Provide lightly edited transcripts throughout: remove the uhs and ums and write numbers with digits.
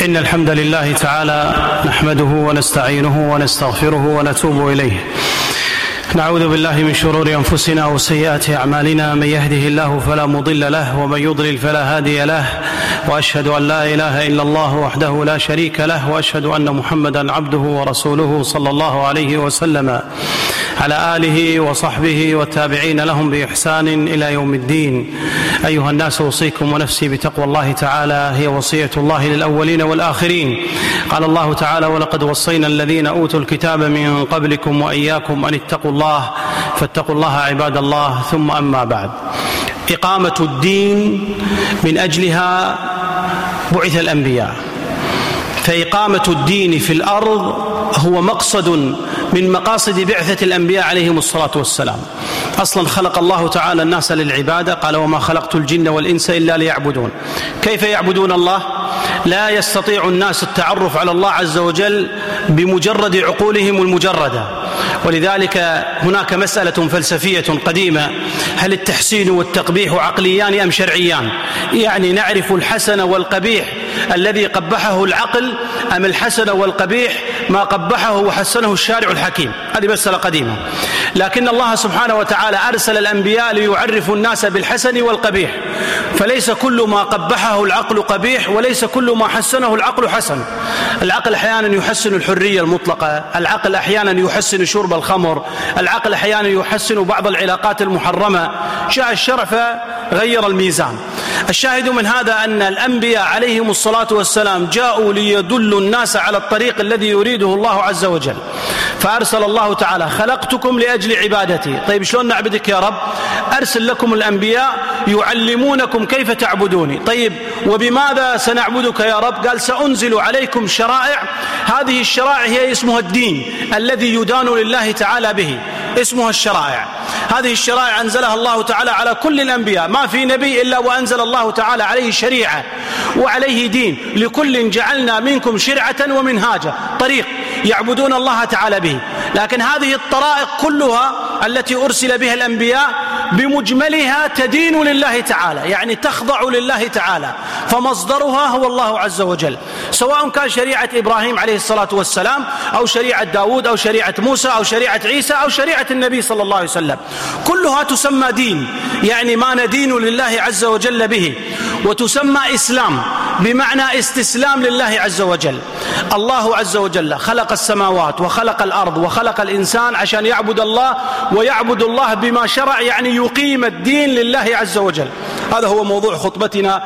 إن الحمد لله تعالى نحمده ونستعينه ونستغفره ونتوب إليه. نعوذ بالله من شرور أنفسنا وسيئات أعمالنا، من يهده الله فلا مضل له ومن يضلل فلا هادي له، وأشهد أن لا إله إلا الله وحده لا شريك له، وأشهد أن محمدا عبده ورسوله صلى الله عليه وسلم على آله وصحبه والتابعين لهم بإحسان إلى يوم الدين. أيها الناس، أوصيكم ونفسي بتقوى الله تعالى، هي وصية الله للأولين والآخرين. قال الله تعالى: ولقد وصينا الذين أوتوا الكتاب من قبلكم وإياكم أن اتقوا الله، فاتقوا الله عباد الله. ثم أما بعد، إقامة الدين من أجلها بعث الأنبياء، فإقامة الدين في الأرض هو مقصد من مقاصد بعثة الأنبياء عليهم الصلاة والسلام. أصلا خلق الله تعالى الناس للعبادة، قال: وما خلقت الجن والإنس إلا ليعبدون. كيف يعبدون الله؟ لا يستطيع الناس التعرف على الله عز وجل بمجرد عقولهم المجردة، ولذلك هناك مسألة فلسفية قديمة: هل التحسين والتقبيح عقليان أم شرعيان؟ يعني نعرف الحسن والقبيح الذي قبحه العقل، أم الحسن والقبيح ما قبحه وحسنه الشارع الحكيم؟ هذه مسألة قديمة. لكن الله سبحانه وتعالى أرسل الأنبياء ليعرفوا الناس بالحسن والقبيح، فليس كل ما قبحه العقل قبيح، وليس كل ما حسنه العقل حسن. العقل أحيانا يحسن الحرية المطلقة، العقل أحيانا يحسن شرب الخمر، العقل أحيانا يحسن بعض العلاقات المحرمة. جاء الشرع فغير الميزان. الشاهد من هذا أن الأنبياء عليهم الصلاة والسلام جاءوا ليدلوا الناس على الطريق الذي يريده الله عز وجل، فأرسل الله تعالى: خلقتكم لأجل عبادتي. طيب، شلون نعبدك يا رب؟ أرسل لكم الأنبياء يعلمونكم كيف تعبدوني. طيب، وبماذا سنعبدك يا رب؟ قال: سأنزل عليكم شرائع. هذه الشرائع هي اسمها الدين الذي يدان لله تعالى به، اسمها الشرائع. هذه الشرائع أنزلها الله تعالى على كل الأنبياء، ما في نبي إلا وأنزل الله تعالى عليه شريعة وعليه دين. لكل جعلنا منكم شرعة ومنهاجا، طريق يعبدون الله تعالى به. لكن هذه الطرائق كلها التي أرسل بها الأنبياء بمجملها تدين لله تعالى، يعني تخضع لله تعالى، فمصدرها هو الله عز وجل، سواء كان شريعة إبراهيم عليه الصلاة والسلام، أو شريعة داود، أو شريعة موسى، أو شريعة عيسى، أو شريعة النبي صلى الله عليه وسلم. كلها تسمى دين، يعني ما ندين لله عز وجل به، وتسمى إسلام بمعنى استسلام لله عز وجل. الله عز وجل خلق السماوات وخلق الأرض وخلق الإنسان عشان يعبد الله، ويعبد الله بما شرع، يعني يقيم الدين لله عز وجل. هذا هو موضوع خطبتنا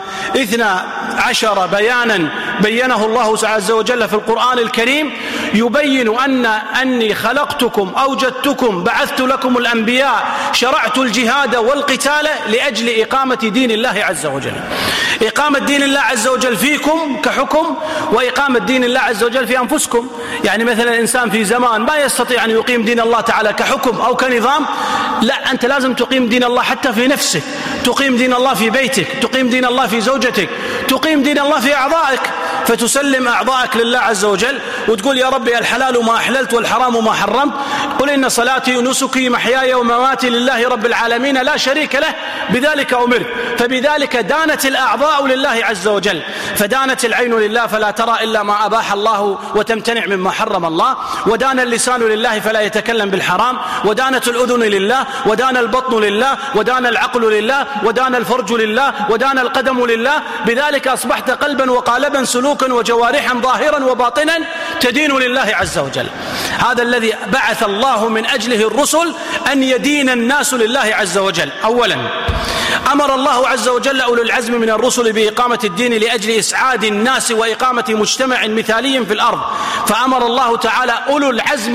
12 بيانا بينه الله عز وجل في القرآن الكريم، يبين أني خلقتكم، أوجدتكم، بعثت لكم الأنبياء، شرعت الجهاد والقتال لأجل إقامة دين الله عز وجل. إقامة دين الله عز وجل فيكم كحكم، وإقامة دين الله عز وجل في أنفسكم. يعني مثلا الإنسان في زمان ما يستطيع أن يقيم دين الله تعالى كحكم أو كنظام، لا، أنت لازم تقيم دين الله حتى في نفسك، تقيم دين الله في بيتك، تقيم دين الله في زوجتك، تقيم دين الله في أعضائك، فتسلم أعضائك لله عز وجل وتقول: يا ربي الحلال ما أحللت والحرام ما حرمت، قل إن صلاتي ونسكي محياي ومماتي لله رب العالمين لا شريك له، بذلك أمرت. فبذلك دانت الأعضاء لله عز وجل، فدانت العين لله فلا ترى إلا ما أباح الله وتمتنع مما حرم الله، ودان اللسان لله فلا يتكلم بالحرام، ودانت الأذن لله، ودان البطن لله، ودان العقل لله، ودان الفرج لله، ودان القدم لله. بذلك أصبحت قلبا وقالبا سلوكا وجوارحا ظاهرا وباطنا تدين لله عز وجل. هذا الذي بعث الله من أجله الرسل، أن يدين الناس لله عز وجل. أولا، أمر الله عز وجل أولي العزم من الرسل بإقامة الدين لأجل إسعاد الناس وإقامة مجتمع مثالي في الأرض. فأمر الله تعالى أولي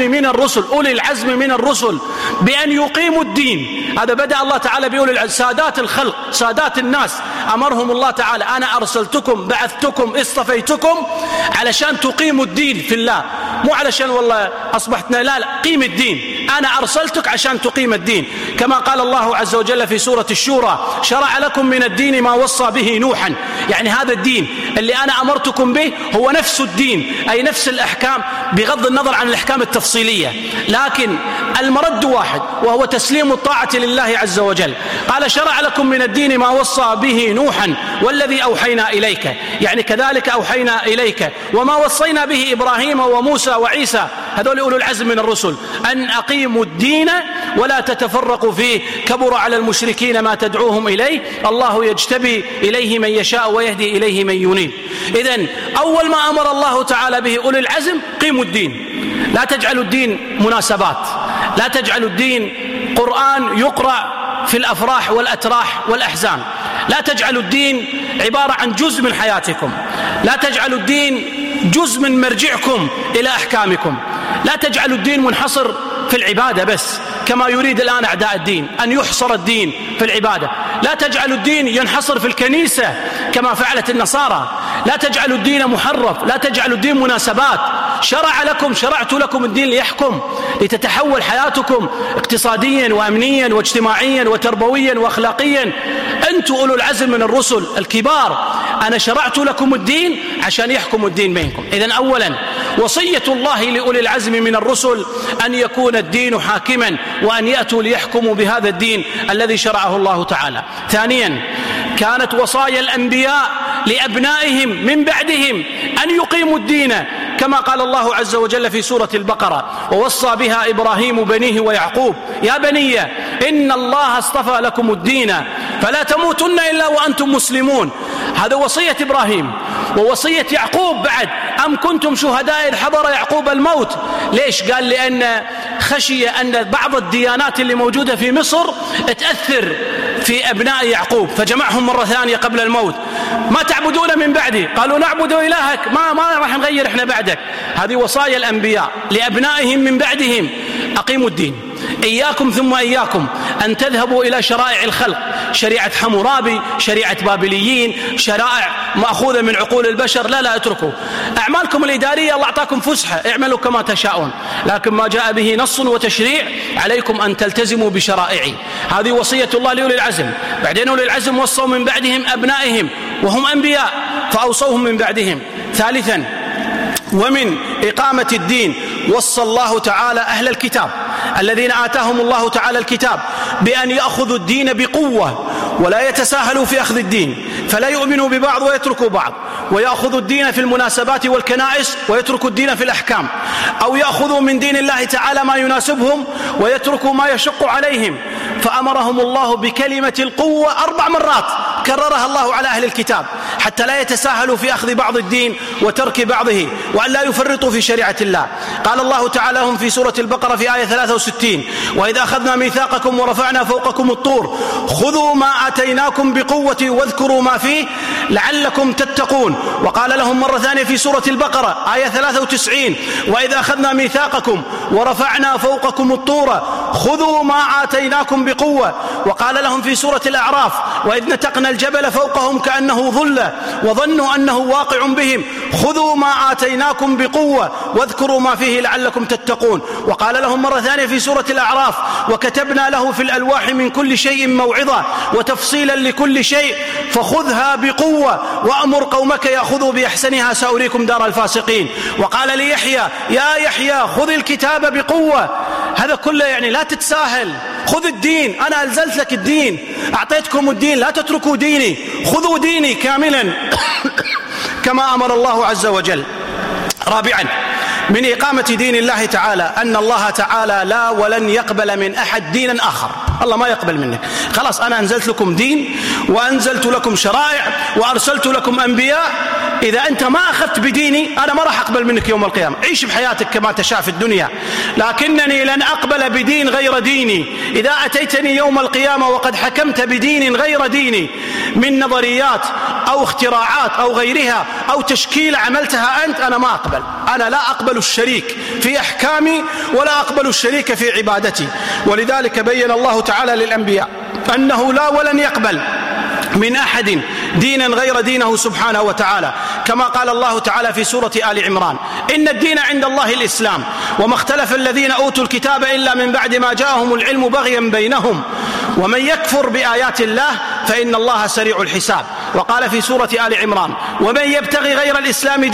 العزم من الرسل بأن يقيموا الدين. هذا بدأ الله تعالى بأولي العزم، سادات الخلق، سادات الناس، أمرهم الله تعالى: أنا أرسلتكم، بعثتكم، اصطفيتكم علشان تقيموا الدين في الله، مو علشان والله أصبحتنا، لا، قيم الدين، أنا أرسلتك عشان تقيم الدين، كما قال الله عز وجل في سورة الشورى: شرع لكم من الدين ما وصى به نوحا. يعني هذا الدين اللي أنا أمرتكم به هو نفس الدين، أي نفس الأحكام بغض النظر عن الأحكام التفصيلية، لكن المرد واحد وهو تسليم الطاعة لله عز وجل. قال: شرع لكم من الدين ما وصى به نوحا والذي أوحينا إليك، يعني كذلك أوحينا إليك وما وصينا به إبراهيم وموسى وعيسى، هذول أولو العزم من الرسل، أن أقيموا الدين ولا تتفرقوا فيه، كبر على المشركين ما تدعوهم إليه، الله يجتبي إليه من يشاء ويهدي إليه من ينيب. إذن أول ما أمر الله تعالى به أولي العزم: قيموا الدين، لا تجعلوا الدين مناسبات، لا تجعلوا الدين قرآن يقرأ في الأفراح والأتراح والأحزان، لا تجعلوا الدين عبارة عن جزء من حياتكم، لا تجعلوا الدين جزء من مرجعكم إلى أحكامكم، لا تجعلوا الدين منحصر في العبادة بس كما يريد الآن أعداء الدين أن يحصر الدين في العبادة، لا تجعلوا الدين ينحصر في الكنيسة كما فعلت النصارى، لا تجعلوا الدين محرف، لا تجعلوا الدين مناسبات. شرعت لكم الدين ليحكم، لتتحول حياتكم اقتصاديا وأمنيا واجتماعيا وتربويا وأخلاقيا. أنتم أولو العزم من الرسل الكبار، أنا شرعت لكم الدين عشان يحكم الدين بينكم. إذن أولا وصية الله لأولي العزم من الرسل أن يكون الدين حاكما وأن يأتوا ليحكموا بهذا الدين الذي شرعه الله تعالى. ثانيا كانت وصايا الأنبياء لأبنائهم من بعدهم أن يقيموا الدين، كما قال الله عز وجل في سورة البقرة: ووصى بها إبراهيم بنيه ويعقوب يا بني إن الله اصطفى لكم الدين فلا تموتن إلا وأنتم مسلمون. هذا وصية إبراهيم ووصية يعقوب بعد: أم كنتم شهداء إذ حضر يعقوب الموت. ليش؟ قال: لأن خشي أن بعض الديانات اللي موجودة في مصر تأثر في أبناء يعقوب، فجمعهم مرة ثانية قبل الموت: ما تعبدون من بعدي؟ قالوا: نعبد إلهك، ما راح نغير إحنا بعدك. هذه وصايا الأنبياء لأبنائهم من بعدهم: أقيموا الدين، إياكم ثم إياكم أن تذهبوا إلى شرائع الخلق، شريعة حمورابي، شريعة بابليين، شرائع مأخوذة من عقول البشر. لا اتركوا أعمالكم الإدارية، الله أعطاكم فسحة، اعملوا كما تشاءون، لكن ما جاء به نص وتشريع عليكم أن تلتزموا بشرائعي. هذه وصية الله لأولي العزم. بعدين أولي العزم وصوا من بعدهم أبنائهم وهم أنبياء فأوصوهم من بعدهم. ثالثا ومن إقامة الدين وصى الله تعالى أهل الكتاب الذين آتاهم الله تعالى الكتاب بأن يأخذوا الدين بقوة ولا يتساهلوا في أخذ الدين، فلا يؤمنوا ببعض ويتركوا بعض، ويأخذوا الدين في المناسبات والكنائس ويتركوا الدين في الأحكام، أو يأخذوا من دين الله تعالى ما يناسبهم ويتركوا ما يشق عليهم. فأمرهم الله بكلمة القوة 4 مرات كررها الله على أهل الكتاب حتى لا يتساهلوا في أخذ بعض الدين وترك بعضه، وأن لا يفرطوا في شريعة الله. قال الله تعالى لهم في سورة البقرة في آية 63: وإذا أخذنا ميثاقكم ورفعنا فوقكم الطور خذوا ما آتيناكم بقوة واذكروا ما فيه لعلكم تتقون. وقال لهم مرة ثانية في سورة البقرة آية 93: وإذا أخذنا ميثاقكم ورفعنا فوقكم الطور خذوا ما آتيناكم بقوة. وقال لهم في سورة الأعراف: وإذ نتقنا الجبل فوقهم كأنه ظلة وظنوا أنه واقع بهم خذوا ما آتيناكم بقوة واذكروا ما فيه لعلكم تتقون. وقال لهم مرة ثانية في سورة الأعراف: وكتبنا له في الألواح من كل شيء موعظة وتفصيلا لكل شيء فخذها بقوة وأمر قومك يأخذوا بأحسنها سأريكم دار الفاسقين. وقال ليحيى: يا يحيى خذ الكتاب بقوة. هذا كله يعني لا تتساهل، خذ الدين، أنا أنزلت لك الدين، أعطيتكم الدين، لا تتركوا ديني، خذوا ديني كاملا كما أمر الله عز وجل. رابعا من إقامة دين الله تعالى أن الله تعالى لا ولن يقبل من أحد دينا آخر. الله ما يقبل منك، خلاص أنا أنزلت لكم دين وأنزلت لكم شرائع وأرسلت لكم أنبياء، إذا أنت ما أخذت بديني أنا ما راح أقبل منك يوم القيامة. عيش بحياتك كما تشاء في الدنيا، لكنني لن أقبل بدين غير ديني. إذا أتيتني يوم القيامة وقد حكمت بدين غير ديني من نظريات أو اختراعات أو غيرها أو تشكيل عملتها أنت، أنا ما أقبل. أنا لا أقبل الشريك في أحكامي ولا أقبل الشريك في عبادتي. ولذلك بين الله تعالى للأنبياء أنه لا ولن يقبل من أحد دينا غير دينه سبحانه وتعالى، كما قال الله تعالى في سورة آل عمران: إن الدين عند الله الإسلام وما اختلف الذين أوتوا الكتاب إلا من بعد ما جاءهم العلم بغيا بينهم ومن يكفر بآيات الله فإن الله سريع الحساب. وقال في سورة آل عمران: ومن يبتغي غير الإسلام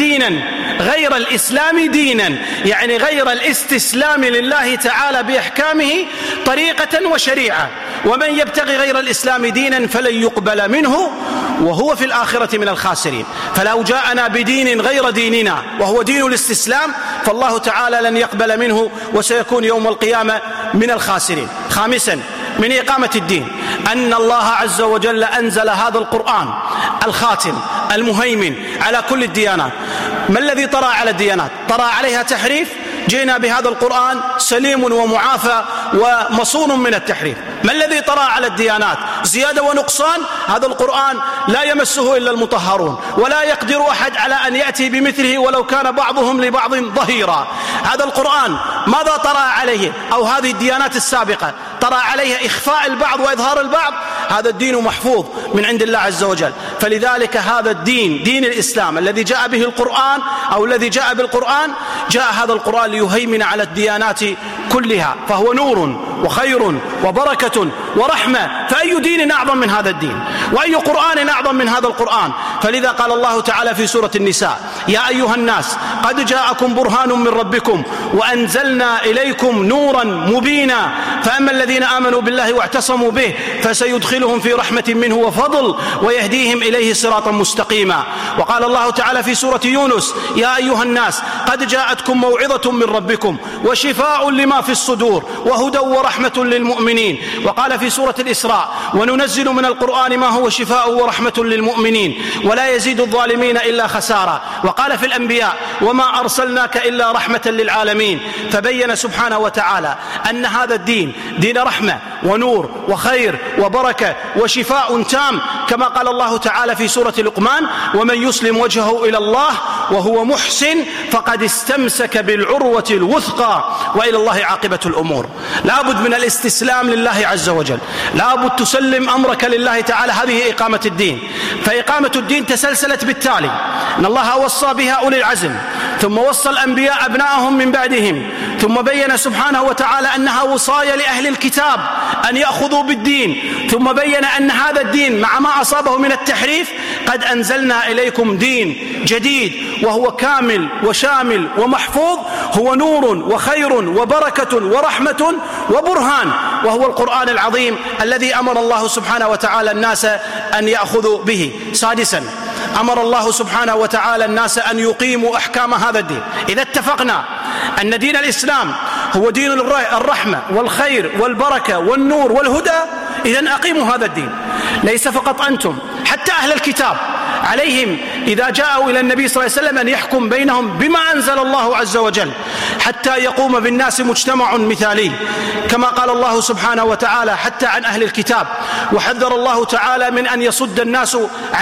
دينا، يعني غير الاستسلام لله تعالى بأحكامه طريقة وشريعة، ومن يبتغي غير الإسلام دينا فلن يقبل منه وهو في الآخرة من الخاسرين. فلو جاءنا بدين غير ديننا وهو دين الاستسلام فالله تعالى لن يقبل منه وسيكون يوم القيامة من الخاسرين. خامسا من إقامة الدين أن الله عز وجل أنزل هذا القرآن الخاتم المهيمن على كل الديانات. ما الذي طرأ على الديانات؟ طرأ عليها تحريف، جئنا بهذا القرآن سليم ومعافى ومصون من التحريف. ما الذي طرأ على الديانات؟ زيادة ونقصان. هذا القرآن لا يمسه إلا المطهرون، ولا يقدر أحد على أن يأتي بمثله ولو كان بعضهم لبعض ظهيرا. هذا القرآن ماذا طرأ عليه؟ أو هذه الديانات السابقة طرأ عليها إخفاء البعض وإظهار البعض. هذا الدين محفوظ من عند الله عز وجل. فلذلك هذا الدين، دين الإسلام الذي جاء به القرآن أو الذي جاء بالقرآن، جاء هذا القرآن ليهيمن على الديانات كلها، فهو نور وخير وبركة ورحمة. فأي دين أعظم من هذا الدين؟ وأي قرآن أعظم من هذا القرآن؟ فلذا قال الله تعالى في سورة النساء: يا أيها الناس قد جاءكم برهان من ربكم وأنزلنا إليكم نورا مبينا فأما الذين آمنوا بالله واعتصموا به فسيدخلهم في رحمة منه وفضل ويهديهم إليه صراطا مستقيما. وقال الله تعالى في سورة يونس: يا أيها الناس قد جاءتكم موعظة من ربكم وشفاء لما في الصدور وهدى ورحمة للمؤمنين. وقال في سورة الإسراء: وننزل من القرآن ما هو شفاء ورحمة للمؤمنين ولا يزيد الظالمين إلا خسارا. وقال في الأنبياء: وما أرسلناك إلا رحمة للعالمين. فبين سبحانه وتعالى أن هذا الدين دين رحمة ونور وخير وبركة وشفاء تام، كما قال الله تعالى في سورة لقمان: ومن يسلم وجهه إلى الله وهو محسن فقد استمسك بالعروة الوثقى وإلى الله عاقبة الأمور. لابد من الاستسلام لله عز وجل، لابد تسلم أمرك لله تعالى. هذه إقامة الدين. فإقامة الدين تسلسلت بالتالي: أن الله وصى بها أولي العزم، ثم وصى الأنبياء أبنائهم من بعدهم، ثم بين سبحانه وتعالى أنها وصايا لأهل الكتاب أن يأخذوا بالدين، ثم بين أن هذا الدين مع ما أصابه من التحريف قد أنزلنا إليكم دين جديد وهو كامل وشامل ومحفوظ، هو نور وخير وبركة ورحمة وبرهان، وهو القرآن العظيم الذي أمر الله سبحانه وتعالى الناس أن يأخذوا به. سادسا أمر الله سبحانه وتعالى الناس أن يقيموا أحكام هذا الدين. إذا اتفقنا أن دين الإسلام هو دين الرحمة والخير والبركة والنور والهدى، إذن أقيموا هذا الدين. ليس فقط أنتم، حتى أهل الكتاب عليهم إذا جاءوا إلى النبي صلى الله عليه وسلم أن يحكم بينهم بما أنزل الله عز وجل حتى يقوم بالناس مجتمع مثالي، كما قال الله سبحانه وتعالى حتى عن أهل الكتاب. وحذر الله تعالى من أن يصد الناس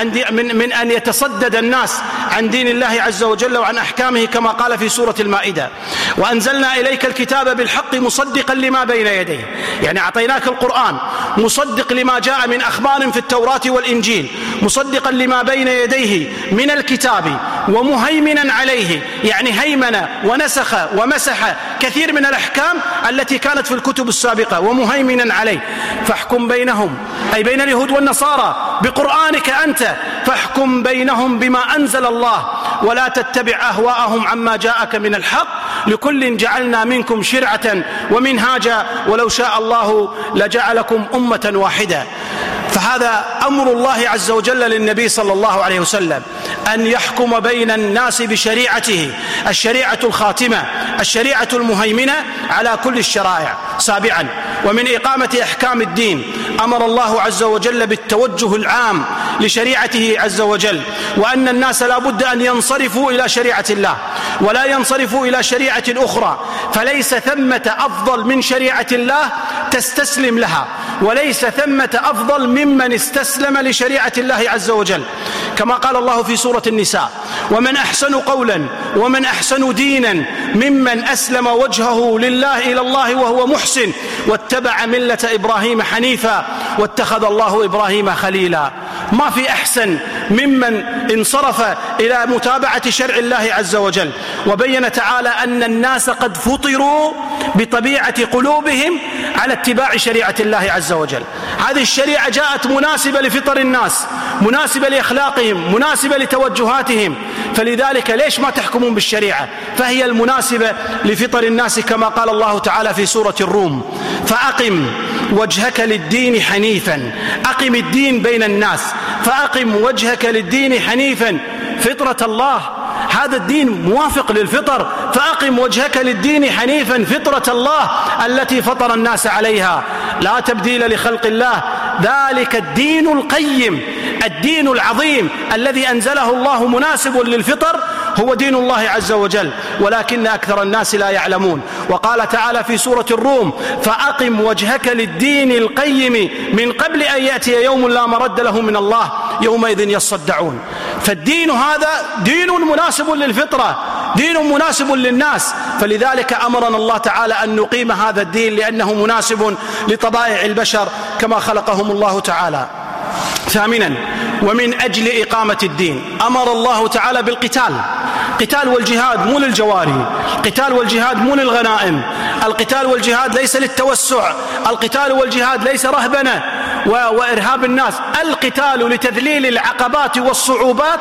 من أن يتصدد الناس عن دين الله عز وجل وعن أحكامه، كما قال في سورة المائدة: وأنزلنا إليك الكتاب بالحق مصدقا لما بين يديه. يعني أعطيناك القرآن مصدق لما جاء من أخبار في التوراة والإنجيل، مصدقا لما بين يديه من الكتاب ومهيمنا عليه، يعني هيمن ونسخ ومسح كثير من الأحكام التي كانت في الكتب السابقة ومهيمنا عليه. فاحكم بينهم، أي بين اليهود والنصارى، بقرآنك أنت، فاحكم بينهم بما أنزل الله ولا تتبع أهواءهم عما جاءك من الحق، لكل جعلنا منكم شرعة ومنهاجا ولو شاء الله لجعلكم أمة واحدة. فهذا أمر الله عز وجل للنبي صلى الله عليه وسلم أن يحكم بين الناس بشريعته، الشريعة الخاتمة، الشريعة المهيمنة على كل الشرائع. سابعا ومن إقامة أحكام الدين أمر الله عز وجل بالتوجه العام لشريعته عز وجل، وأن الناس لا بد أن ينصرفوا إلى شريعة الله ولا ينصرفوا إلى شريعة أخرى، فليس ثمة أفضل من شريعة الله تستسلم لها، وليس ثمة أفضل ممن استسلم لشريعة الله عز وجل، كما قال الله في سورة النساء: ومن أحسن قولا ومن أحسن دينا ممن أسلم وجهه لله إلى الله وهو محسن واتبع ملة إبراهيم حنيفا واتخذ الله إبراهيم خليلا. ما في أحسن ممن انصرف إلى متابعة شرع الله عز وجل. وبين تعالى أن الناس قد فطروا بطبيعة قلوبهم على اتباع شريعة الله عز وجل. هذه الشريعة جاءت مناسبة لفطر الناس، مناسبة لأخلاقهم، مناسبة لتوجهاتهم، فلذلك ليش ما تحكمون بالشريعة؟ فهي المناسبة لفطر الناس، كما قال الله تعالى في سورة الروم: فأقم وجهك للدين حنيفا. أقم الدين بين الناس، فأقم وجهك للدين حنيفا فطرة الله، هذا الدين موافق للفطر. فأقم وجهك للدين حنيفا فطرة الله التي فطر الناس عليها لا تبديل لخلق الله، ذلك الدين القيم. الدين العظيم الذي أنزله الله مناسب للفطر هو دين الله عز وجل، ولكن أكثر الناس لا يعلمون. وقال تعالى في سورة الروم: فأقم وجهك للدين القيم من قبل أن يأتي يوم لا مرد له من الله يومئذ يصدعون. فالدين هذا دين مناسب للفطرة، دين مناسب للناس، فلذلك أمرنا الله تعالى أن نقيم هذا الدين لأنه مناسب لطبائع البشر كما خلقهم الله تعالى. ثامنا، ومن أجل إقامة الدين أمر الله تعالى بالقتال. القتال والجهاد مو للجواري، القتال والجهاد مو للغنائم، القتال والجهاد ليس للتوسع، القتال والجهاد ليس رهبنة وإرهاب الناس، القتال لتذليل العقبات والصعوبات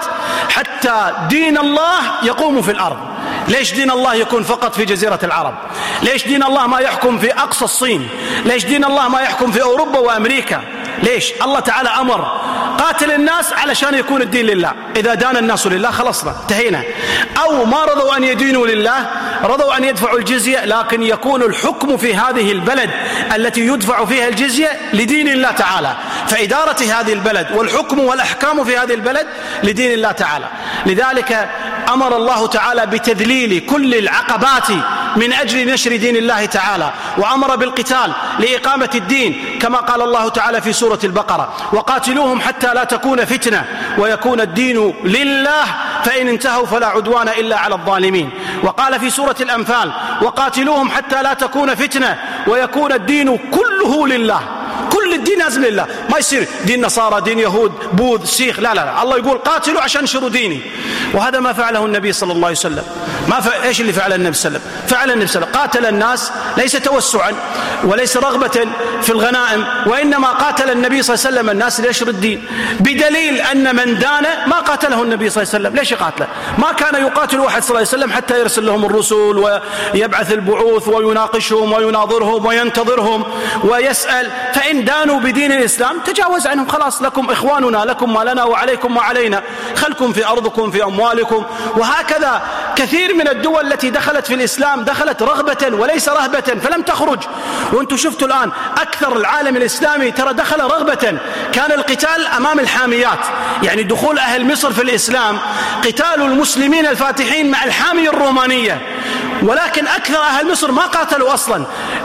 حتى دين الله يقوم في الأرض. ليش دين الله يكون فقط في جزيرة العرب؟ ليش دين الله ما يحكم في أقصى الصين؟ ليش دين الله ما يحكم في أوروبا وأمريكا؟ ليش؟ الله تعالى أمر قاتل الناس علشان يكون الدين لله. إذا دان الناس لله خلصنا انتهينا. أو ما رضوا أن يدينوا لله، رضوا أن يدفعوا الجزية، لكن يكون الحكم في هذه البلد التي يدفع فيها الجزية لدين الله تعالى، فإدارة هذه البلد والحكم والأحكام في هذه البلد لدين الله تعالى. لذلك أمر الله تعالى بتذليل كل العقبات من أجل نشر دين الله تعالى، وأمر بالقتال لإقامة الدين كما قال الله تعالى في سورة البقرة: وقاتلوهم حتى لا تكون فتنة ويكون الدين لله فإن انتهوا فلا عدوان إلا على الظالمين. وقال في سورة الأنفال: وقاتلوهم حتى لا تكون فتنة ويكون الدين كله لله. كل الدين لازم لله، ما يصير دين نصارى، دين يهود، بوذ، سيخ، لا لا لا. الله يقول قاتلوا عشان انشروا ديني، وهذا ما فعله النبي صلى الله عليه وسلم. ايش اللي فعله النبي صلى الله عليه وسلم؟ فعل النبي صلى الله عليه وسلم قاتل الناس ليس توسعا وليس رغبة في الغنائم، وإنما قاتل النبي صلى الله عليه وسلم الناس ليشر الدين، بدليل أن من دان ما قاتله النبي صلى الله عليه وسلم. ليش يقاتله؟ ما كان يقاتل أحد صلى الله عليه وسلم حتى يرسل لهم الرسل ويبعث البعوث ويناقشهم ويناظرهم وينتظرهم ويسأل، فإن دانوا بدين الإسلام تجاوز عنهم، خلاص لكم إخواننا، لكم ما لنا وعليكم ما علينا، خلكم في أرضكم في أموالكم. وهكذا كثير من الدول التي دخلت في الإسلام دخلت رغبة وليس رهبة فلم تخرج. وانتم شفتوا الآن أكثر العالم الإسلامي ترى دخل رغبة. كان القتال أمام الحاميات، يعني دخول أهل مصر في الإسلام قتال المسلمين الفاتحين مع الحامية الرومانية، ولكن أكثر أهل مصر ما قاتلوا أصلا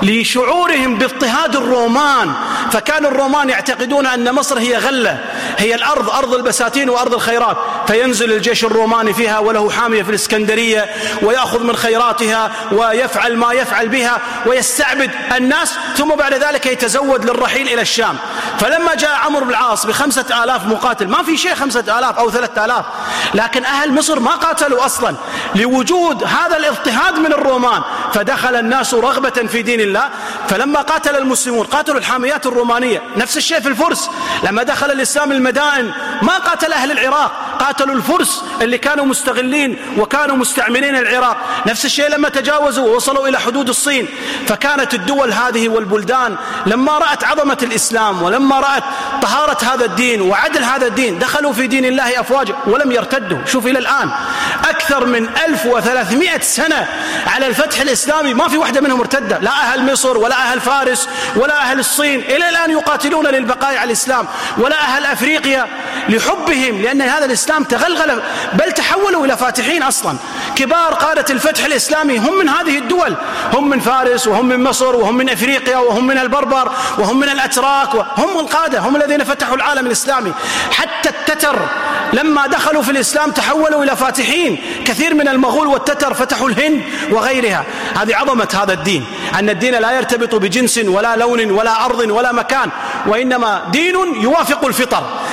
لشعورهم باضطهاد الرومان. فكان الرومان يعتقدون أن مصر هي غلة، هي الأرض، أرض البساتين وأرض الخيرات، فينزل الجيش الروماني فيها وله حامية في الإسكندرية ويأخذ من خيراتها ويفعل ما يفعل بها ويستعبد الناس، ثم بعد ذلك يتزود للرحيل إلى الشام. فلما جاء عمرو بن العاص ب5,000 مقاتل، ما في شيء 5,000 أو 3,000، لكن أهل مصر ما قاتلوا أصلا لوجود هذا الاضطهاد من الرومان، فدخل الناس رغبة في دين الله. فلما قاتل المسلمون قاتلوا الحاميات الرومانية. نفس الشيء في الفرس، لما دخل الإسلام المدائن ما قاتل أهل العراق، قاتلوا الفرس اللي كانوا مستغلين وكانوا مستعمرين العراق. نفس الشيء لما تجاوزوا ووصلوا إلى حدود الصين. فكانت الدول هذه والبلدان لما رأت عظمة الإسلام ولما رأت طهارة هذا الدين وعدل هذا الدين دخلوا في دين الله أفواجا ولم يرتدوا. شوف إلى الآن أكثر من 1300 سنة على الفتح الإسلامي ما في واحدة منهم ارتدة، لا أهل مصر ولا أهل فارس ولا أهل الصين إلى الآن يقاتلون للبقاء على الإسلام، ولا أهل أفريقيا لحبهم، لأن هذا الإسلام تغلغل بل تحولوا إلى فاتحين أصلا. كبار قادة الفتح الإسلامي هم من هذه الدول، هم من فارس وهم من مصر وهم من أفريقيا وهم من البربر وهم من الأتراك، وهم القادة، هم الذين فتحوا العالم الإسلامي. حتى التتر لما دخلوا في الإسلام تحولوا إلى فاتحين، كثير من المغول والتتر فتحوا الهند وغيرها. هذه عظمة هذا الدين، أن الدين لا يرتبط بجنس ولا لون ولا أرض ولا مكان، وإنما دين يوافق الفطر.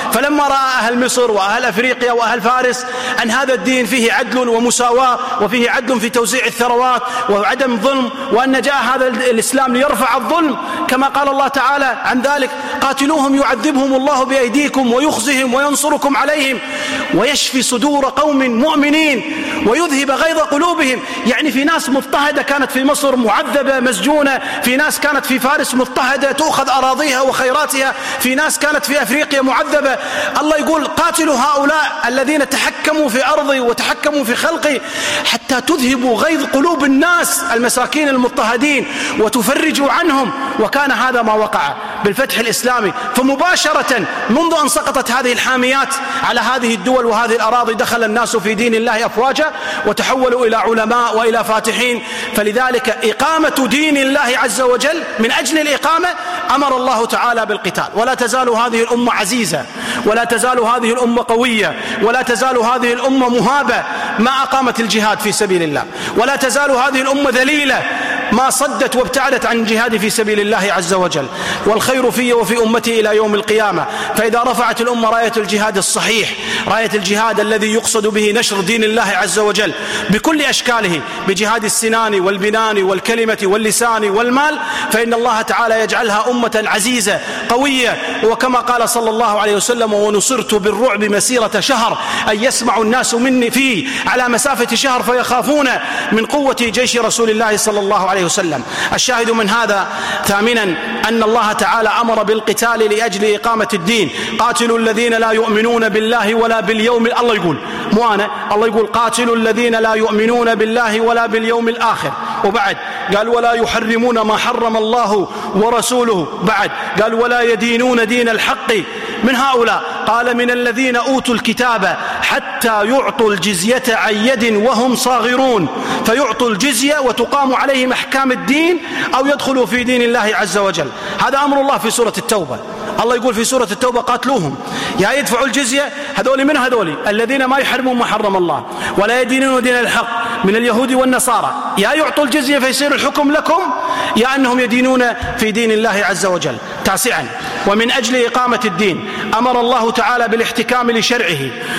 فلما رأى أهل مصر وأهل أفريقيا وأهل فارس أن هذا الدين فيه عدل ومساواة وفيه عدل في توزيع الثروات وعدم ظلم، وأن جاء هذا الإسلام ليرفع الظلم كما قال الله تعالى عن ذلك: قاتلوهم يعذبهم الله بأيديكم ويخزهم وينصركم عليهم ويشفي صدور قوم مؤمنين ويذهب غيظ قلوبهم. يعني في ناس مضطهدة كانت في مصر معذبة مسجونة، في ناس كانت في فارس مضطهدة تأخذ أراضيها وخيراتها، في ناس كانت في أفريقيا معذبة. الله يقول: قاتلوا هؤلاء الذين تحكموا في أرضي وتحكموا في خلقي حتى تذهبوا غيظ قلوب الناس المساكين المضطهدين وتفرجوا عنهم. وكان هذا ما وقع بالفتح الإسلامي، فمباشرة منذ أن سقطت هذه الحاميات على هذه الدول وهذه الأراضي دخل الناس في دين الله أفواجا وتحولوا إلى علماء وإلى فاتحين. فلذلك إقامة دين الله عز وجل من أجل الإقامة أمر الله تعالى بالقتال. ولا تزال هذه الأمة عزيزة، ولا تزال هذه الأمة قوية، ولا تزال هذه الأمة مهابة ما أقامت الجهاد في سبيل الله، ولا تزال هذه الأمة ذليلة ما صدت وابتعدت عن الجهاد في سبيل الله عز وجل. والخير في وفي أمتي إلى يوم القيامة. فإذا رفعت الأمة راية الجهاد الصحيح، راية الجهاد الذي يقصد به نشر دين الله عز وجل بكل أشكاله، بجهاد السنان والبنان والكلمة واللسان والمال، فإن الله تعالى يجعلها أمة عزيزة قوية. وكما قال صلى الله عليه وسلم: ونصرت بالرعب مسيرة شهر، أن يسمع الناس مني فيه على مسافة شهر فيخافون من قوة جيش رسول الله صلى الله عليه وسلم. الشاهد من هذا ثامنا أن الله تعالى أمر بالقتال لأجل إقامة الدين. قاتلوا الذين لا يؤمنون بالله ولا باليوم، الله يقول مو أنا، الله يقول: قاتلوا الذين لا يؤمنون بالله ولا باليوم الآخر. وبعد قال: ولا يحرمون ما حرم الله ورسوله. بعد قال: ولا يدينون دين الحق من هؤلاء. قال: من الذين أوتوا الكتاب حتى يعطوا الجزية عن يد وهم صاغرون، فيعطوا الجزية وتقام عليهم أحكام الدين أو يدخلوا في دين الله عز وجل. هذا أمر الله في سورة التوبة. الله يقول في سورة التوبة: قاتلوهم، يا يدفعوا الجزية. هذول من هذول الذين ما يحرمون ما حرم الله ولا يدينون دين الحق من اليهود والنصارى، يا يعطوا الجزية فيصير الحكم لكم، يا أنهم يدينون في دين الله عز وجل. تاسعا، ومن أجل إقامة الدين أمر الله تعالى بالاحتكام لشرعه،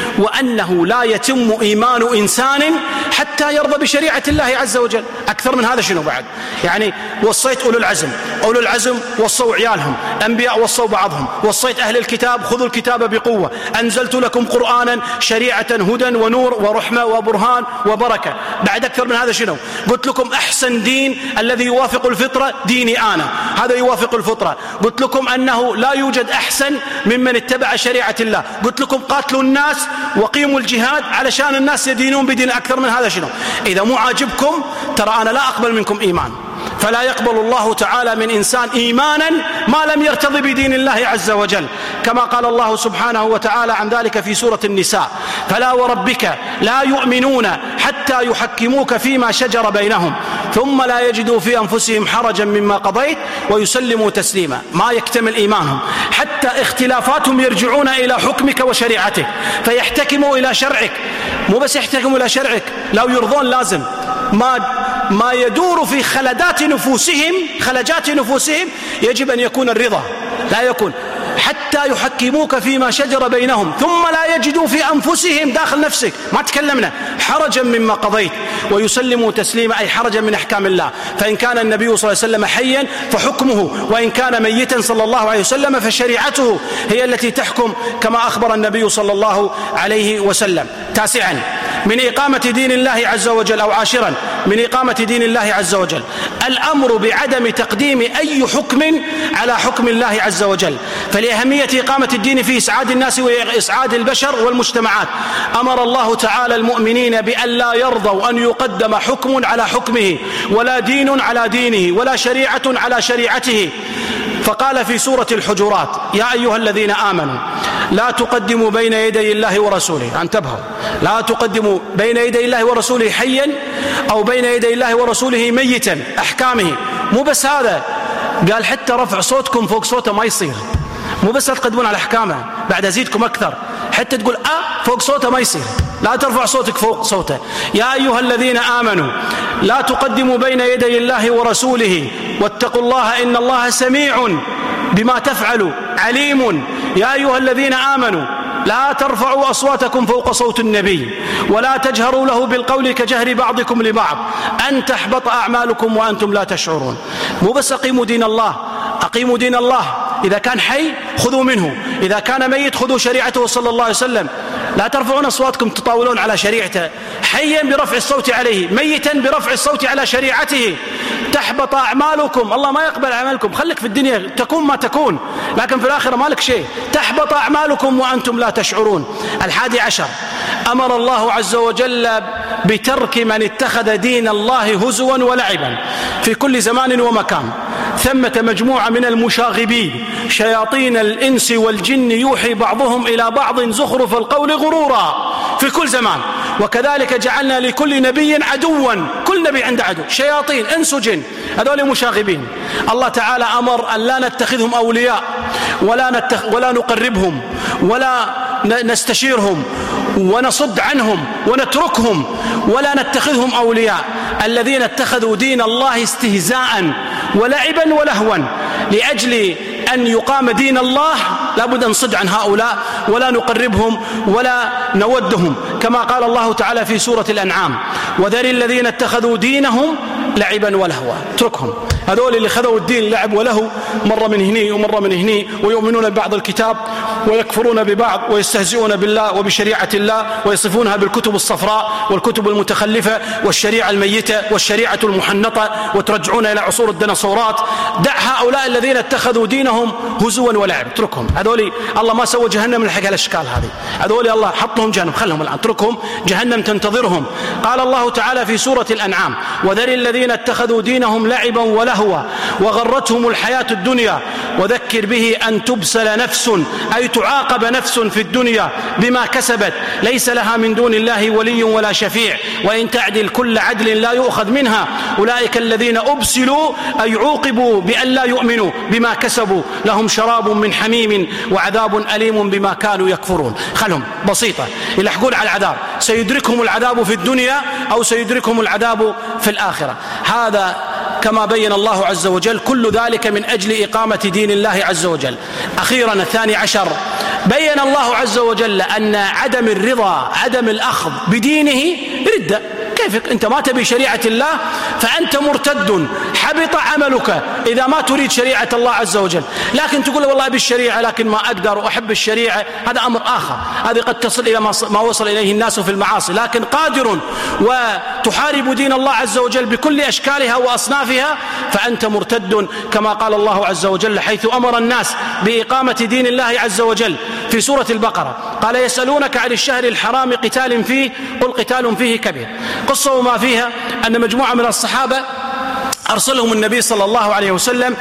وأنه لا يتم إيمان إنسان حتى يرضى بشريعة الله عز وجل. أكثر من هذا شنو بعد؟ يعني وصيت أولو العزم، أولو العزم وصوا عيالهم، أنبياء وصوا بعضهم، وصيت أهل الكتاب خذوا الكتاب بقوة، أنزلت لكم قرآنا شريعة هدى ونور ورحمة وبرهان وبركة. بعد أكثر من هذا شنو؟ قلت لكم أحسن دين الذي يوافق الفطرة ديني أنا، هذا يوافق الفطرة. قلت لكم أنه لا يوجد أحسن ممن اتبع شريعة الله. قلت لكم قاتلوا الناس وقيموا الجهاد علشان الناس يدينون بدين. أكثر من هذا شنو؟ إذا مو عاجبكم ترى أنا لا أقبل منكم إيمان. فلا يقبل الله تعالى من إنسان إيمانا ما لم يرتضي بدين الله عز وجل، كما قال الله سبحانه وتعالى عن ذلك في سورة النساء: فلا وربك لا يؤمنون حتى يحكموك فيما شجر بينهم ثم لا يجدوا في أنفسهم حرجا مما قضيت ويسلموا تسليما. ما يكتمل إيمانهم حتى اختلافاتهم يرجعون إلى حكمك وشريعتك فيحتكموا إلى شرعك. مو بس يحتكموا إلى شرعك، لو يرضون لازم ما يدور في خلجات نفوسهم يجب أن يكون الرضا، لا يكون حتى يحكموك فيما شجر بينهم ثم لا يجدوا في أنفسهم داخل نفسك ما تكلمنا حرجا مما قضيت ويسلموا تسليما، أي حرجا من أحكام الله. فإن كان النبي صلى الله عليه وسلم حيا فحكمه، وإن كان ميتا صلى الله عليه وسلم فشريعته هي التي تحكم كما أخبر النبي صلى الله عليه وسلم. تاسعا، من إقامة دين الله عز وجل، أو عاشرا من إقامة دين الله عز وجل، الأمر بعدم تقديم أي حكم على حكم الله عز وجل. فلأهمية إقامة الدين في إسعاد الناس وإسعاد البشر والمجتمعات أمر الله تعالى المؤمنين بأن لا يرضوا أن يقدم حكم على حكمه، ولا دين على دينه، ولا شريعة على شريعته. فقال في سورة الحجرات: يا أيها الذين آمنوا لا تقدموا بين يدي الله ورسوله. انتبهوا، لا تقدموا بين يدي الله ورسوله حيا أو بين يدي الله ورسوله ميتا، أحكامه. مو بس هذا، قال حتى رفع صوتكم فوق صوته ما يصير. مو بس تقدمون على أحكامه، بعد أزيدكم أكثر، حتى تقول فوق صوته ما يصير، لا ترفع صوتك فوق صوته. يا أيها الذين آمنوا لا تقدموا بين يدي الله ورسوله واتقوا الله إن الله سميع بما تفعل عليم. يا أيها الذين آمنوا لا ترفعوا أصواتكم فوق صوت النبي ولا تجهروا له بالقول كجهر بعضكم لبعض أن تحبط أعمالكم وأنتم لا تشعرون. مو بس أقيموا دين الله، أقيموا دين الله، إذا كان حي خذوا منه، إذا كان ميت خذوا شريعته صلى الله عليه وسلم. لا ترفعون أصواتكم تطاولون على شريعته، حيا برفع الصوت عليه، ميتا برفع الصوت على شريعته، تحبط أعمالكم. الله ما يقبل أعمالكم. خليك في الدنيا تكون ما تكون، لكن في الآخرة مالك شيء. تحبط أعمالكم وأنتم لا تشعرون. 11 أمر الله عز وجل بترك من اتخذ دين الله هزوا ولعبا في كل زمان ومكان. ثمة مجموعة من المشاغبين شياطين الإنس والجن يوحي بعضهم إلى بعض زخرف القول غرورا في كل زمان. وكذلك جعلنا لكل نبي عدوا، كل نبي عنده عدو، شياطين إنس وجن، هذول مشاغبين. الله تعالى أمر أن لا نتخذهم أولياء ولا نقربهم ولا نستشيرهم ونصد عنهم ونتركهم ولا نتخذهم أولياء. الذين اتخذوا دين الله استهزاء ولعبا ولهوا لأجل أن يقام دين الله لابد أن نصد عن هؤلاء ولا نقربهم ولا نودهم، كما قال الله تعالى في سورة الأنعام: وذر الذين اتخذوا دينهم لعبا ولهوا. اتركهم، هذول اللي خذوا الدين لعب ولهو، مرة من هني ومرة من هني، ويؤمنون ببعض الكتاب ويكفرون ببعض ويستهزئون بالله وبشريعة الله ويصفونها بالكتب الصفراء والكتب المتخلفة والشريعة الميتة والشريعة المحنطة، وترجعون إلى عصور الديناصورات. دع هؤلاء الذين اتخذوا دينهم هزوا ولعب، اتركهم. هذول الله ما سوى جهنم لحق الأشكال هذه، هذول الله حطهم جهنم، خلهم الآن، اتركهم، جهنم تنتظرهم. قال الله تعالى في سورة الأنعام: وذر الذين اتخذوا دينهم لعبا ولهوا وغرتهم الحياة الدنيا وذكر به أن تبسل نفس، أي تعاقب نفس في الدنيا بما كسبت، ليس لها من دون الله ولي ولا شفيع، وإن تعدل كل عدل لا يؤخذ منها. أولئك الذين أبسلوا أي عوقبوا بأن لا يؤمنوا بما كسبوا، لهم شراب من حميم وعذاب أليم بما كانوا يكفرون. خلهم بسيطة، يلحقون على العذاب، سيدركهم العذاب في الدنيا أو سيدركهم العذاب في الآخرة. هذا كما بين الله عز وجل، كل ذلك من أجل إقامة دين الله عز وجل. أخيرا 12 بين الله عز وجل أن عدم الرضا، عدم الأخذ بدينه ردة. كيفك أنت ما تبي شريعة الله فأنت مرتد، حبط عملك إذا ما تريد شريعة الله عز وجل. لكن تقول والله أبي الشريعة لكن ما أقدر وأحب الشريعة، هذا أمر آخر، هذه قد تصل إلى ما وصل إليه الناس في المعاصي. لكن قادر وتحارب دين الله عز وجل بكل أشكالها وأصنافها فأنت مرتد، كما قال الله عز وجل حيث أمر الناس بإقامة دين الله عز وجل في سورة البقرة. قال: يسألونك عن الشهر الحرام قتال فيه قل قتال فيه كبير. قصة وما فيها أن مجموعة من الصحابة أرسلهم النبي صلى الله عليه وسلم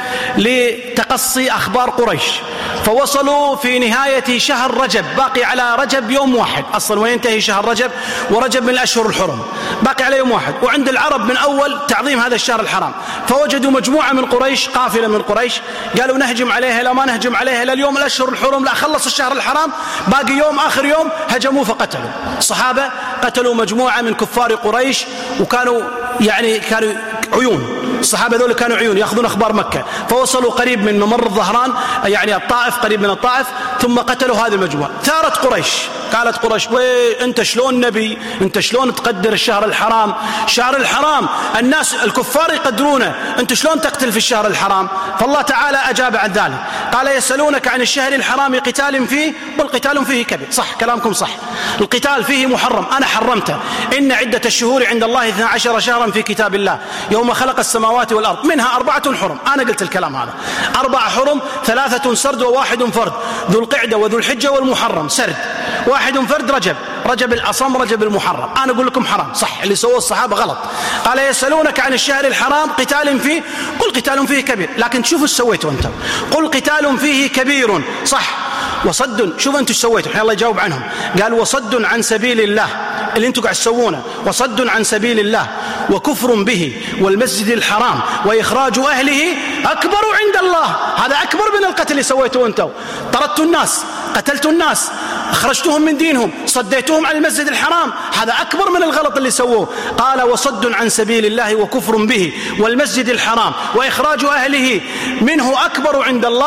لتقصي أخبار قريش، فوصلوا في نهاية شهر رجب، باقي على رجب يوم واحد أصلا وينتهي شهر رجب، ورجب من الأشهر الحرم، باقي على يوم واحد. وعند العرب من أول تعظيم هذا الشهر الحرام، فوجدوا مجموعة من قريش، قافلة من قريش، قالوا نهجم عليها، لا ما نهجم عليها لا اليوم الأشهر الحرم، لا خلص الشهر الحرام باقي يوم آخر يوم. هجموا فقتلوا الصحابة، قتلوا مجموعة من كفار قريش، وكانوا كانوا عيون، الصحابة ذول كانوا عيون يأخذون أخبار مكة، فوصلوا قريب من ممر الظهران الطائف، قريب من الطائف، ثم قتلوا هذه المجموعة. ثارت قريش، قالت قريش: أنت شلون نبي، أنت شلون تقدر الشهر الحرام، شهر الحرام الناس الكفار يقدرونه، أنت شلون تقتل في الشهر الحرام؟ فالله تعالى أجاب عن ذلك، قال: يسألونك عن الشهر الحرام قتال فيه قل قتال فيه كبير. صح، كلامكم صح، القتال فيه محرم، أنا حرمته. إن عدة الشهور عند الله 12 شهرا في كتاب الله يوم خلق السماوات والأرض منها 4 حرم. أنا قلت الكلام هذا، 4 حرم، 3 سرد و1 فرد، ذو القعدة وذو الحجة والمحرم سرد، 1 فرد رجب الأصم، رجب المحرم. أنا أقول لكم حرام، صح، اللي سووا الصحابة غلط. قال: يسألونك عن الشهر الحرام قتال فيه قل قتال فيه كبير. لكن شوفوا ايش سويتوا أنتم، قل قتال فيه كبير، صح، وصد، شوفوا أنتم ايش سويتوا. الحين الله يجاوب عنهم، قال: وصد عن سبيل الله، اللي أنتم قاعد تسوونه، وصد عن سبيل الله وكفر به والمسجد الحرام وإخراج أهله أكبر عند الله. هذا أكبر من القتل اللي سويتوه أنتم، طردتوا الناس، قتلتوا الناس، أخرجتهم من دينهم، صديتوهم عن المسجد الحرام، هذا أكبر من الغلط اللي سووه. قال: وصد عن سبيل الله وكفر به والمسجد الحرام وإخراج أهله منه أكبر عند الله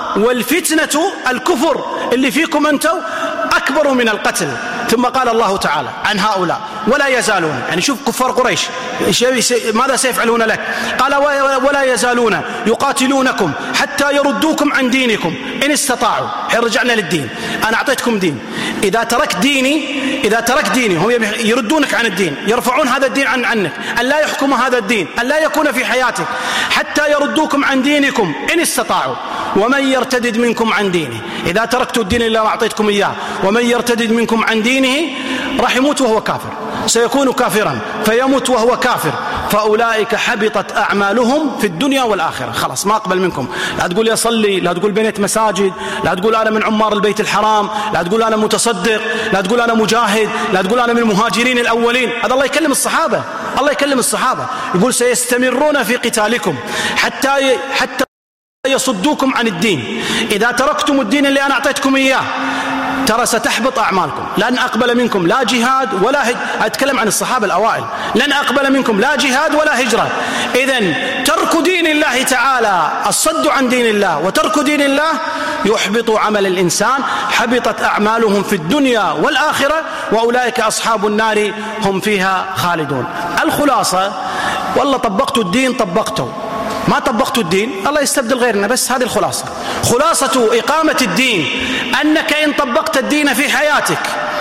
والفتنة الكفر اللي فيكم أنتم أكبر من القتل. ثم قال الله تعالى عن هؤلاء ولا يزالون، يعني شوف كفار قريش ماذا سيفعلون لك؟ قال ولا يزالون يقاتلونكم حتى يردوكم عن دينكم إن استطاعوا. حين رجعنا للدين، أنا أعطيتكم دين، إذا تركت ديني هم يردونك عن الدين، يرفعون هذا الدين عنك، أن لا يحكم هذا الدين، أن لا يكون في حياتك، حتى يردوكم عن دينكم إن استطاعوا. ومن يرتدد منكم عن دينه، إذا تركتوا الدين اللي أعطيتكم إياه، ومن يرتدد منكم عن دينه راح يموت وهو كافر، سيكون كافرا فيموت وهو كافر، فأولئك حبطت أعمالهم في الدنيا والآخرة. خلاص ما أقبل منكم، لا تقول لي أصلي، لا تقول بنيت مساجد، لا تقول أنا من عمار البيت الحرام، لا تقول أنا متصدق، لا تقول أنا مجاهد، لا تقول أنا من المهاجرين الأولين. هذا الله يكلم الصحابة، الله يكلم الصحابة يقول سيستمرون في قتالكم حتى يصدوكم عن الدين. إذا تركتم الدين اللي أنا أعطيتكم إياه ترى ستحبط أعمالكم، لن أقبل منكم لا جهاد ولا هجرة. أتكلم عن الصحابة الأوائل، لن أقبل منكم لا جهاد ولا هجرة. إذن ترك دين الله تعالى، الصد عن دين الله وترك دين الله يحبط عمل الإنسان، حبطت أعمالهم في الدنيا والآخرة، وأولئك أصحاب النار هم فيها خالدون. الخلاصة والله طبقتوا الدين طبقتوا، ما طبقتوا الدين الله يستبدل غيرنا. بس هذه الخلاصة، خلاصة إقامة الدين أنك إن طبقت الدين في حياتك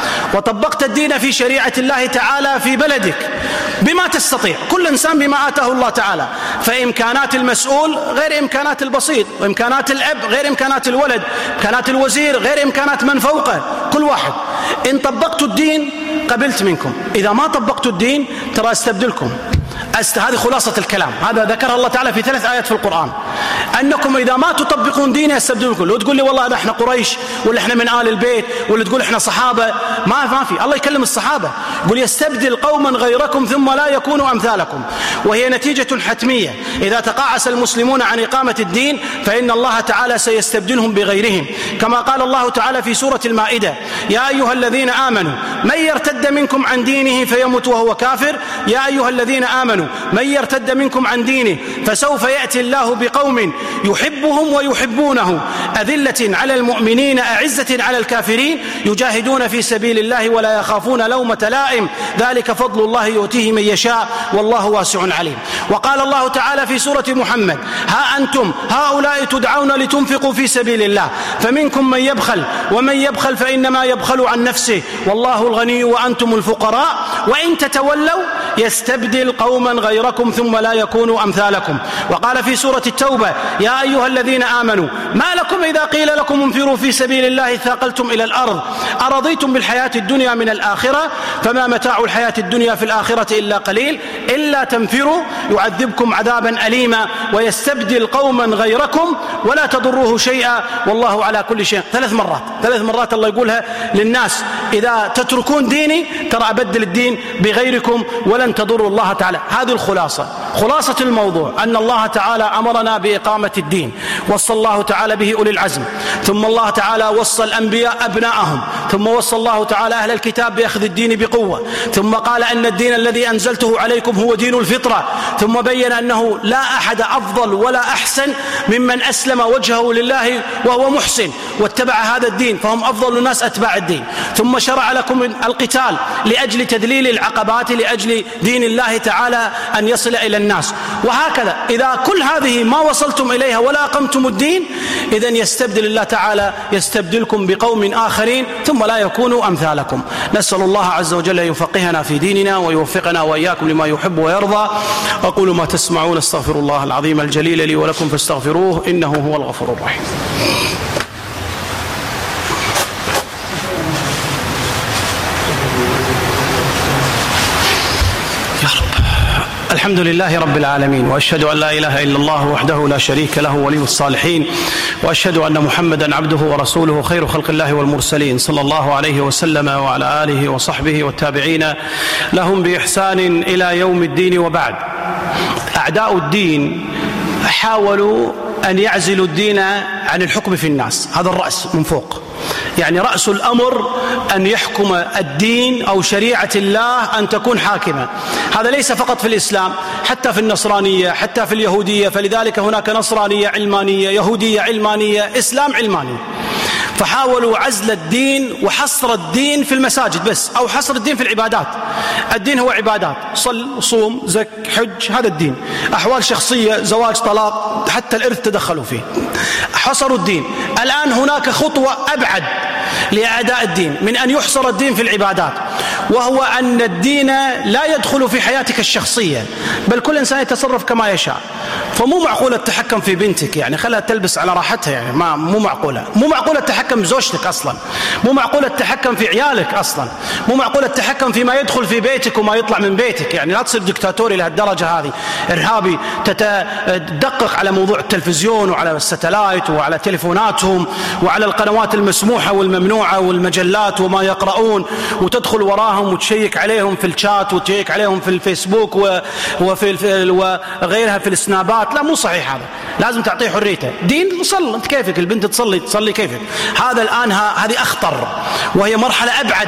وطبقت الدين في شريعة الله تعالى في بلدك بما تستطيع، كل إنسان بما آتاه الله تعالى، فإمكانات المسؤول غير إمكانات البسيط، وإمكانات الأب غير إمكانات الولد، إمكانات الوزير غير إمكانات من فوقه، كل واحد. إن طبقتوا الدين قبلت منكم، إذا ما طبقتوا الدين ترى استبدلكم. هذه خلاصة الكلام، هذا ذكرها الله تعالى في 3 آيات في القرآن، أنكم إذا ما تطبقون ديني يستبدلكم. لو تقول لي والله احنا قريش ولا احنا من آل البيت ولا تقول احنا صحابة، ما في. الله يكلم الصحابة يقول يستبدل قوما غيركم ثم لا يكونوا أمثالكم، وهي نتيجة حتمية. إذا تقاعس المسلمون عن إقامة الدين فإن الله تعالى سيستبدلهم بغيرهم، كما قال الله تعالى في سورة المائدة: يا أيها الذين آمنوا من يرتد منكم عن دينه فيمت وهو كافر، يا أيها الذين آمنوا من يرتد منكم عن دينه فسوف يأتي الله بقوم يحبهم ويحبونه أذلة على المؤمنين أعزة على الكافرين يجاهدون في سبيل الله ولا يخافون لومة لائم ذلك فضل الله يؤتيه من يشاء والله واسع عليم. وقال الله تعالى في سورة محمد: ها أنتم هؤلاء تدعون لتنفقوا في سبيل الله فمنكم من يبخل ومن يبخل فإنما يبخل عن نفسه والله الغني وأنتم الفقراء وإن تتولوا يستبدل قوما غيركم ثم لا يكونوا أمثالكم. وقال في سورة التوبة: يا أيها الذين آمنوا ما لكم إذا قيل لكم انفروا في سبيل الله ثاقلتم إلى الأرض أرضيتم بالحياة الدنيا من الآخرة فما متاع الحياة الدنيا في الآخرة إلا قليل إلا تنفروا يعذبكم عذابا أليما ويستبدل قوما غيركم ولا تضروه شيئا والله على كل شيء. 3 مرات الله يقولها للناس: إذا تتركون ديني ترى أبدل الدين بغيركم ولن تضروا الله تعالى. هذه الخلاصة، خلاصة الموضوع أن الله تعالى أمرنا بإقامة الدين، وصى الله تعالى به أولي العزم، ثم الله تعالى وصى الأنبياء أبناءهم، ثم وصى الله تعالى أهل الكتاب بأخذ الدين بقوة، ثم قال أن الدين الذي أنزلته عليكم هو دين الفطرة، ثم بين أنه لا أحد أفضل ولا أحسن ممن أسلم وجهه لله وهو محسن واتبع هذا الدين فهم أفضل الناس أتباع الدين، ثم شرع لكم القتال لأجل تذليل العقبات لأجل دين الله تعالى أن يصل إلى الناس. وهكذا إذا كل هذه ما وصلتم إليها ولا أقمتم الدين إذن يستبدل الله تعالى يستبدلكم بقوم آخرين ثم لا يكونوا أمثالكم. نسأل الله عز وجل يفقهنا في ديننا ويوفقنا وإياكم لما يحب ويرضى. أقول ما تسمعون أستغفر الله العظيم الجليل لي ولكم فاستغفروه إنه هو الغفور الرحيم. الحمد لله رب العالمين، وأشهد أن لا إله إلا الله وحده لا شريك له ولي الصالحين، وأشهد أن محمدا عبده ورسوله خير خلق الله والمرسلين صلى الله عليه وسلم وعلى آله وصحبه والتابعين لهم بإحسان إلى يوم الدين. وبعد، أعداء الدين حاولوا أن يعزلوا الدين عن الحكم في الناس، هذا الرأس من فوق، يعني رأس الأمر أن يحكم الدين أو شريعة الله أن تكون حاكمة. هذا ليس فقط في الإسلام، حتى في النصرانية، حتى في اليهودية، فلذلك هناك نصرانية علمانية، يهودية علمانية، إسلام علماني. فحاولوا عزل الدين وحصر الدين في المساجد بس، أو حصر الدين في العبادات. الدين هو عبادات، صل، صوم، زك، حج، هذا الدين. أحوال شخصية، زواج، طلاق، حتى الإرث تدخلوا فيه، حصروا الدين. الآن هناك خطوة أبعد لأعداء الدين من أن يحصر الدين في العبادات، وهو أن الدين لا يدخل في حياتك الشخصية، بل كل إنسان يتصرف كما يشاء. فمو معقولة التحكم في بنتك، يعني خلها تلبس على راحتها، يعني مو معقولة. مو معقولة التحكم بزوجتك أصلا، مو معقولة التحكم في عيالك أصلا، مو معقولة التحكم فيما يدخل في بيتك وما يطلع من بيتك. يعني لا تصير دكتاتوري لهالدرجة هذه، إرهابي، تدقق على موضوع التلفزيون وعلى الستلايت وعلى تليفوناتهم وعلى القنوات المسموحة والممنوعة والمجلات وما يقرؤون، وتدخل وراهم وتشيك عليهم في الشات وتشيك عليهم في الفيسبوك وغيرها في السنابات. لا، مو صحيح هذا، لازم تعطيه حريته. دين، صل انت كيفك، البنت تصلي كيفك. هذا الآن هذه أخطر، وهي مرحلة أبعد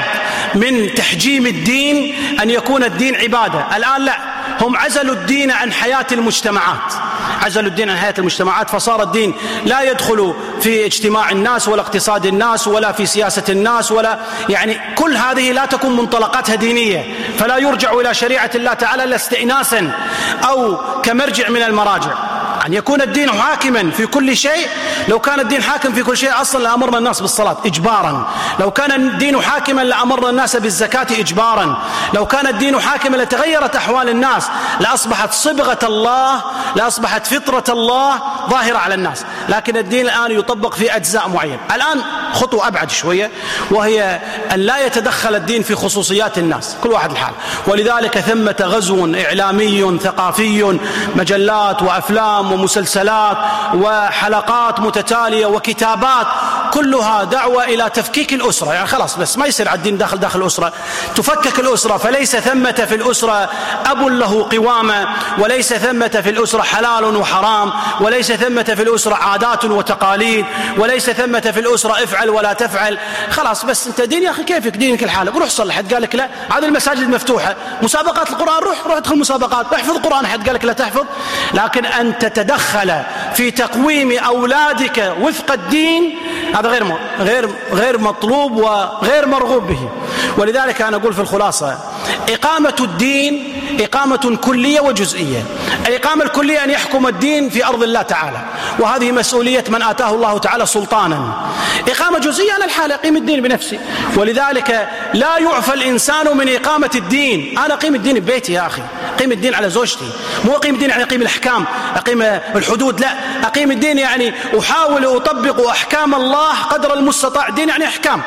من تحجيم الدين، أن يكون الدين عبادة. الآن لا، هم عزلوا الدين عن حياة المجتمعات، عزلوا الدين عن حياة المجتمعات، فصار الدين لا يدخل في اجتماع الناس ولا اقتصاد الناس ولا في سياسة الناس، ولا يعني كل هذه لا تكون منطلقاتها دينية، فلا يرجع إلى شريعة الله تعالى إلا استئناسا أو كمرجع من المراجع. أن يكون الدين حاكما في كل شيء. لو كان الدين حاكم في كل شيء أصلا لأمرنا الناس بالصلاة إجبارا. لو كان الدين حاكما لأمرنا الناس بالزكاة إجبارا. لو كان الدين حاكما لتغيرت أحوال الناس، لأصبحت صبغة الله، لأصبحت فطرة الله ظاهرة على الناس. لكن الدين الآن يطبق في أجزاء معينة. الآن خطوة أبعد شوية، وهي أن لا يتدخل الدين في خصوصيات الناس، كل واحد الحال. ولذلك ثمة غزو إعلامي ثقافي، مجلات وأفلام ومسلسلات وحلقات متتالية وكتابات، كلها دعوة إلى تفكيك الأسرة. يعني خلاص، بس ما يصير الدين داخل الأسرة، تفكك الأسرة. فليس ثمة في الأسرة أب له قوامة، وليس ثمة في الأسرة حلال وحرام، وليس ثمة في الأسرة عادات وتقاليد، وليس ثمة في الأسرة افعل ولا تفعل. خلاص، بس أنت دين يا أخي، كيفك دينك الحالة، روح صلي. حد قال لك لا؟ هذه المساجد مفتوحة، مسابقات القرآن، روح ادخل مسابقات، احفظ القرآن. حد قال لك لا تحفظ؟ لكن أن تتدخل في تقويم أولادك وفق الدين، هذا غير مطلوب وغير مرغوب به. ولذلك أنا أقول في الخلاصة، إقامة الدين إقامة كلية وجزئية. الإقامة الكلية أن يحكم الدين في أرض الله تعالى، وهذه مسؤولية من آتاه الله تعالى سلطانا. إقامة جزئية، أنا الحالة أقيم الدين بنفسي. ولذلك لا يعفى الإنسان من إقامة الدين. أنا أقيم الدين ببيتي يا أخي، أقيم الدين على زوجتي، مو أقيم الدين يعني أقيم الأحكام، أقيم الحدود، لا، أقيم الدين يعني أحاول أطبق أحكام الله قدر المستطاع. الدين يعني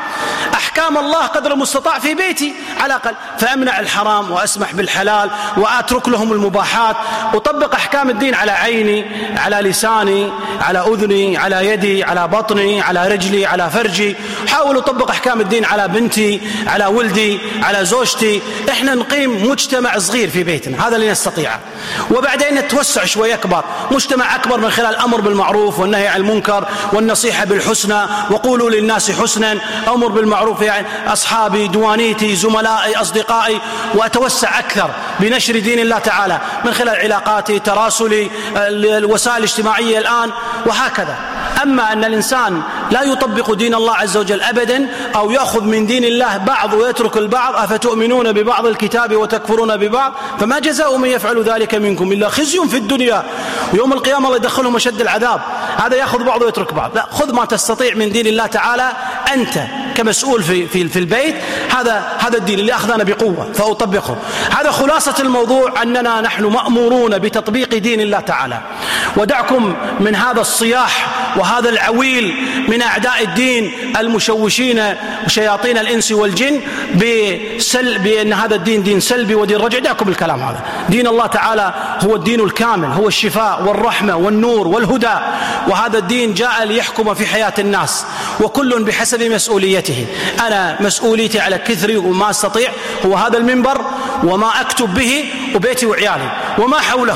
أحكام الله قدر المستطاع في بيتي على الأقل، فأمنع الحرام وأسمح بالحلال وأترك لهم المباحات. أطبق أحكام الدين على عيني، على لساني، على أذني، على يدي، على بطني، على رجلي، على فرجي. حاول أطبق أحكام الدين على بنتي، على ولدي، على زوجتي. إحنا نقيم مجتمع صغير في بيتنا، هذا اللي نستطيعه، وبعدين نتوسع شوي أكبر، مجتمع أكبر من خلال الأمر بالمعروف والنهي عن المنكر والنصيحة بالحسنى، وقولوا للناس حسنا، أمر بالمعروف يعني أصحابي، دوانيتي، زملائي، أصدقائي، وأتوسع أكثر بنشر دين الله تعالى من خلال علاقاتي، تراسلي، الوسائل الاجتماعية الآن، وهكذا. أما أن الإنسان لا يطبق دين الله عز وجل أبدا، أو يأخذ من دين الله بعض ويترك البعض، أفتؤمنون ببعض الكتاب وتكفرون ببعض، فما جزاء من يفعل ذلك منكم إلا خزي في الدنيا، ويوم القيامة الله يدخلهم أشد العذاب. هذا يأخذ بعض ويترك بعض. لا، خذ ما تستطيع من دين الله تعالى أنت كمسؤول في البيت. هذا الدين اللي أخذنا بقوة فأطبقه. هذا خلاصة الموضوع، أننا نحن مأمورون بتطبيق دين الله تعالى. ودعكم من هذا الصياح وهذا العويل من أعداء الدين المشوشين وشياطين الإنس والجن بأن هذا الدين دين سلبي ودين رجعي. دعكم الكلام هذا. دين الله تعالى هو الدين الكامل، هو الشفاء والرحمة والنور والهدى، وهذا الدين جاء ليحكم في حياة الناس، وكل بحسب مسؤوليته. أنا مسؤوليتي على كثري وما أستطيع هو هذا المنبر وما أكتب به وبيتي وعيالي وما حولهم،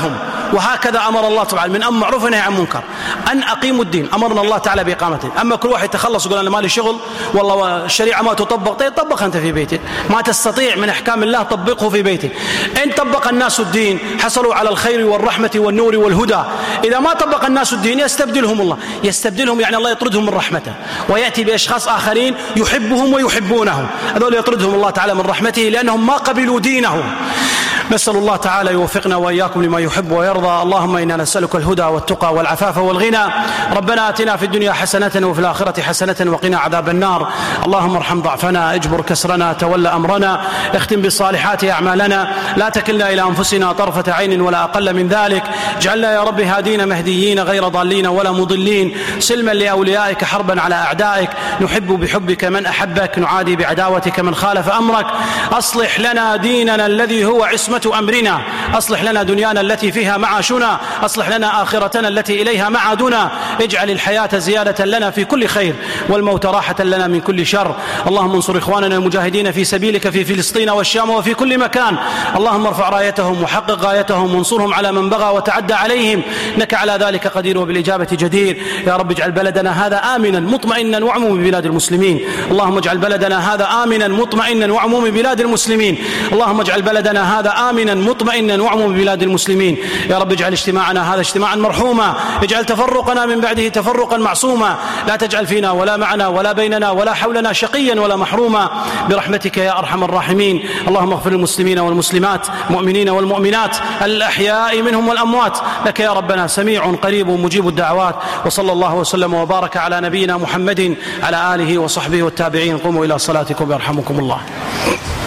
وهكذا أمر الله تعالى من أمر معروف ونهي عن منكر أن أقيموا الدين، أمرنا الله تعالى بإقامته. أما كل واحد يتخلص ويقول أنا مالي شغل والله الشريعة ما تطبق، طيب طبقها أنت في بيتك، ما تستطيع من أحكام الله طبقه في بيتك. إن طبق الناس الدين حصلوا على الخير والرحمة والنور والهدى، إذا ما طبق الناس الدين يستبدلهم الله، يستبدلهم يعني الله يطردهم من رحمته ويأتي بأشخاص آخرين يحبهم ويحبونهم، هذول يطردهم الله تعالى من رحمته لأنهم ما قبلوا دينه. نسأل الله تعالى يوفقنا وإياكم لما يحب ويرضى. اللهم إنا نسألك الهدى والتقى والعفاف والغنى. ربنا آتنا في الدنيا حسنة وفي الآخرة حسنة وقنا عذاب النار. اللهم ارحم ضعفنا، اجبر كسرنا، تولى أمرنا، اختم بالصالحات أعمالنا، لا تكلنا إلى أنفسنا طرفة عين ولا أقل من ذلك. اجعلنا يا رب هادين مهديين غير ضالين ولا مضلين، سلما لأوليائك حربا على أعدائك، نحب بحبك من أحبك، نعادي بعداوتك من خالف أمرك. أصلح لنا ديننا الذي هو عصمة أمرنا، أصلح لنا دنيانا التي فيها معاشنا، أصلح لنا آخرتنا التي إليها معادنا. اجعل الحياة زيادة لنا في كل خير والموت راحة لنا من كل شر. اللهم انصر إخواننا المجاهدين في سبيلك في فلسطين والشام وفي كل مكان، اللهم ارفع رايتهم وحقق غايتهم وانصرهم على من بغى وتعدى عليهم، إنك على ذلك قدير وبالإجابة جدير. يا رب اجعل بلدنا هذا آمنا مطمئنا وعموم بلاد المسلمين، اللهم اجعل بلدنا هذا آمنا مطمئنا وعموم بلاد المسلمين، اللهم اجعل بلدنا هذا آمنا مطمئنا وعموم بلاد المسلمين. يا رب اجعل اجتماعنا هذا اجتماعا مرحوما، اجعل تفرقنا من بعده تفرقا معصوما، لا تجعل فينا ولا معنا ولا بيننا ولا حولنا شقيا ولا محروما برحمتك يا أرحم الراحمين. اللهم اغفر للمسلمين والمسلمات، المؤمنين والمؤمنات، الأحياء منهم والأموات، لك يا ربنا سميع قريب مجيب الدعوات. وصلى الله وسلم وبارك على نبينا محمد على آله وصحبه والتابعين. قوموا إلى صلاتكم يرحمكم الله.